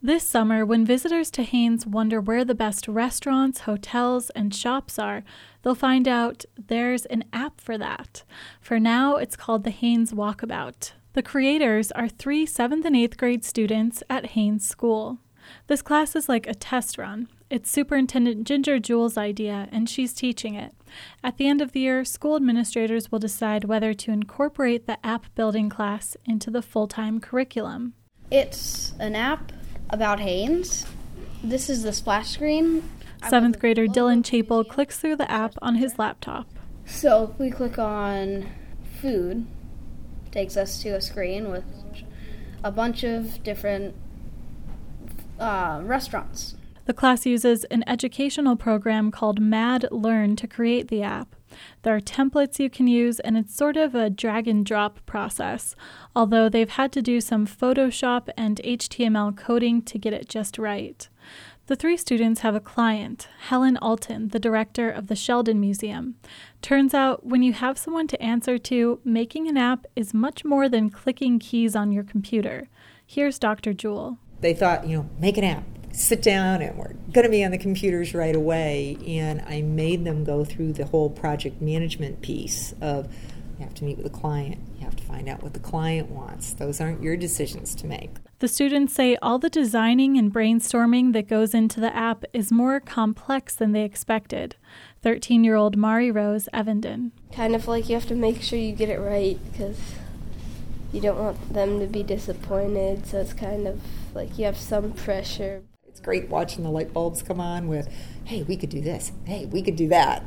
This summer, when visitors to Haines wonder where the best restaurants, hotels, and shops are, they'll find out there's an app for that. For now, it's called the Haines Walkabout. The creators are 3 7th and 8th grade students at Haines School. This class is like a test run. It's Superintendent Ginger Jewell's idea, and she's teaching it. At the end of the year, school administrators will decide whether to incorporate the app building class into the full-time curriculum. It's an app about Haines. This is the splash screen. 7th grader Dylan Chapel clicks through the app on his laptop. So if we click on food, it takes us to a screen with a bunch of different restaurants. The class uses an educational program called Mad Learn to create the app. There are templates you can use, and it's sort of a drag and drop process, although they've had to do some Photoshop and HTML coding to get it just right. The 3 students have a client, Helen Alton, the director of the Sheldon Museum. Turns out, when you have someone to answer to, making an app is much more than clicking keys on your computer. Here's Dr. Jewell. They thought, make an app. Sit down and we're going to be on the computers right away. And I made them go through the whole project management piece of you have to meet with the client. You have to find out what the client wants. Those aren't your decisions to make. The students say all the designing and brainstorming that goes into the app is more complex than they expected. 13-year-old Mari Rose Evenden. Kind of like you have to make sure you get it right because you don't want them to be disappointed. So it's kind of like you have some pressure. It's great watching the light bulbs come on with, hey, we could do this. Hey, we could do that.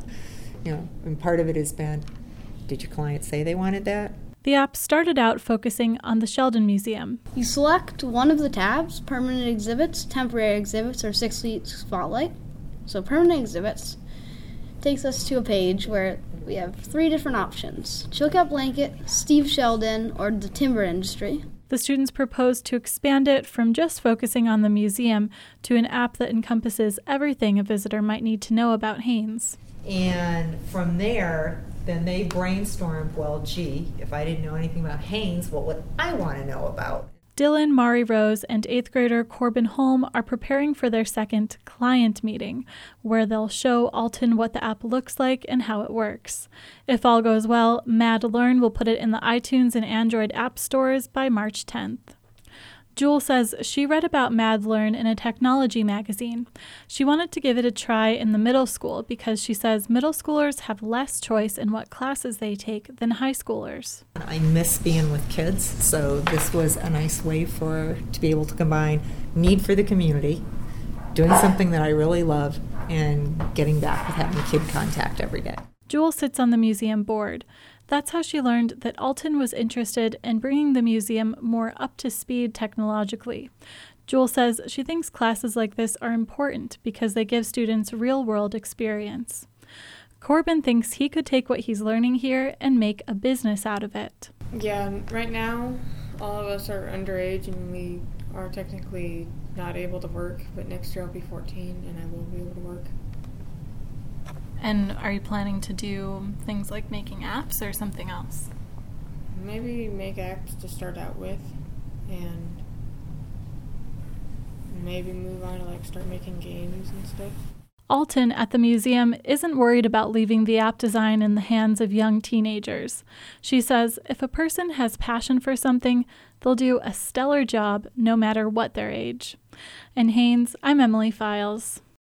And part of it has been, did your client say they wanted that? The app started out focusing on the Sheldon Museum. You select one of the tabs, permanent exhibits, temporary exhibits, or 6-week spotlight. So permanent exhibits takes us to a page where we have 3 different options: Chilkat Blanket, Steve Sheldon, or the timber industry. The students proposed to expand it from just focusing on the museum to an app that encompasses everything a visitor might need to know about Haines. And from there, then they brainstormed, well, gee, if I didn't know anything about Haines, what would I want to know about? Dylan, Mari Rose, and 8th grader Corbin Holm are preparing for their second client meeting, where they'll show Alton what the app looks like and how it works. If all goes well, Mad Learn will put it in the iTunes and Android app stores by March 10th. Jewell says she read about Mad Learn in a technology magazine. She wanted to give it a try in the middle school because she says middle schoolers have less choice in what classes they take than high schoolers. I miss being with kids, so this was a nice way to be able to combine need for the community, doing something that I really love, and getting back with having kid contact every day. Jewell sits on the museum board. That's how she learned that Alton was interested in bringing the museum more up to speed technologically. Jewell says she thinks classes like this are important because they give students real-world experience. Corbin thinks he could take what he's learning here and make a business out of it. Yeah, right now all of us are underage and we are technically not able to work, but next year I'll be 14 and I will be able to work. And are you planning to do things like making apps or something else? Maybe make apps to start out with, and maybe move on to start making games and stuff. Alton at the museum isn't worried about leaving the app design in the hands of young teenagers. She says if a person has passion for something, they'll do a stellar job no matter what their age. In Haines, I'm Emily Files.